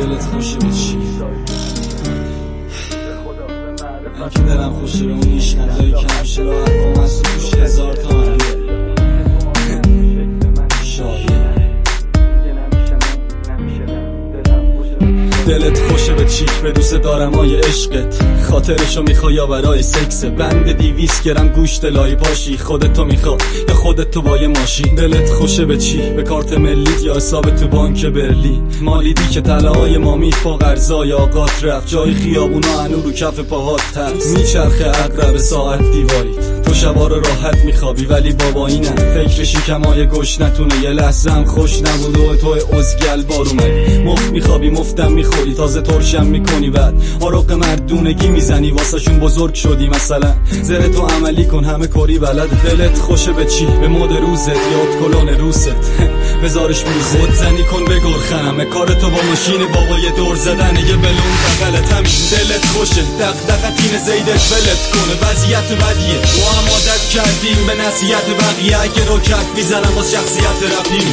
دلت خوشه به چی؟ من که دلم خوشه به اون نیشخندایی که همیشه را حرفام هست و توش 1000 تا منده دلت خوشه به چی؟ به دوست دارم های عشقت خاطرشو میخوای یا برای سکس بند 200 گرم گوشت لای پاشی خودتو میخواد یا خودتو با یه ماشین دلت خوشه به چی؟ به کارت ملیت یا حساب تو بانک برلین مالیدی که طلاهای ما میفا قرضای آقات رفت جای خیابونا هنو رو کف پاهات ترس میچرخه عقرب ساعت دیواریت تو شبا رو راحت میخوابی ولی بابا اینم فکر شکمای گوش نتونه یه لحظه هم خوش نبود و تو ازگل بار اومدی مفت میخوابی مفتم میخوری تازه ترشم میکنی بعد آرق مردونگی میزنی واسهشون بزرگ شدی مثلا زره تو عملی کن همه کاری بلد دلت خوشه به چی؟ به مد روزت یاد کلون روست بذارش میزه خود زنی کن بگر خنمه کار تو با ماشین بابا یه دور زدن یه بلون بغلت همین دلت خوشه دغدغتین زیدت ولت کنه وضعیت بدیه تو هم عادت کردیم به نصیحت بقیه اگه رو کرد میزنم باز شخصیت رفتیم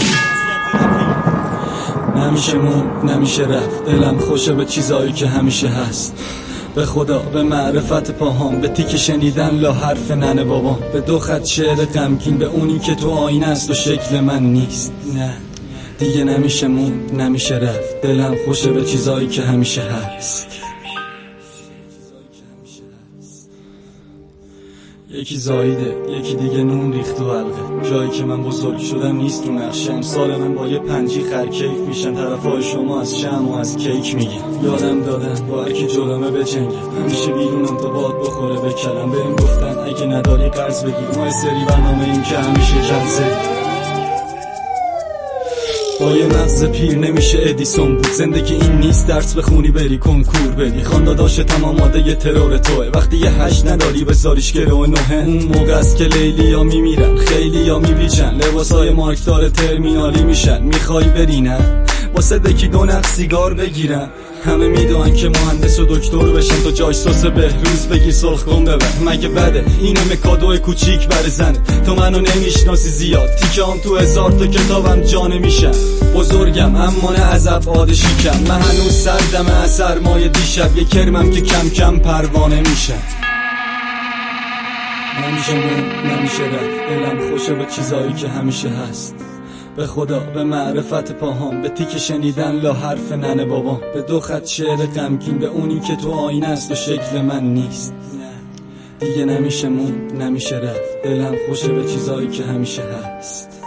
نمیشه مون نمیشه رفت دلم خوشه به چیزایی که همیشه هست به خدا به معرفت پاهام به تیک شنیدن لا حرف ننه بابام به 2 خط شعر غمگین به اونی که تو آینه است و شکل من نیست نه دیگه نمیشه مون نمیشه رفت دلم خوشه به چیزایی که همیشه هست یکی زایده یکی دیگه نون ریخت تو حلقه جایی که من بزرگ شدم نیست تو نقشه امسال من با یه پنجی خرکیف میشن طرفای شما از شم و از کیک میگیم یادم دادن با هرکی جلومه بجنگه همیشه بیرونم تا باد بخوره بکرم بهم گفتن اگه نداری قرض بگیر ما سری برنامه این که همیشه جلسه با یه مغز پیر نمیشه ادیسون بود زندگی این نیست درس بخونی بری کنکور بدی خانداداش تماماده یه ترور توه وقتی یه 8 نداری بذاریش گرو 9 اون موقع است که لیلی ها میمیرن خیلی ها میپیچن لباسای مارکدار ترمینالی میشن میخوای بری نه واسه دکی 2 نخ سیگار بگیرن همه میدونن که مهندس و دکتر بشن تو جاش سس بهروز بگیر سرخ کن ببر مگه بده این همه کادو کوچیک بر زنت تو منو نمیشناسی زیاد تیکام تو 1000 تا کتابم جا نمیشن بزرگم اما نه از ابعاد شیکم من هنوز سردمه از سرمای دیشب یه کرمم که کم کم پروانه میشه نمیشه من نمیشه رفت دلم خوشه به چیزایی که همیشه هست به خدا به معرفت پاهام به تیک شنیدن لا حرف ننه بابام به 2 خط شعر غمگین به اونی که تو آینه است و شکل من نیست دیگه نمیشه مون نمیشه رفت دلم خوشه به چیزایی که همیشه هست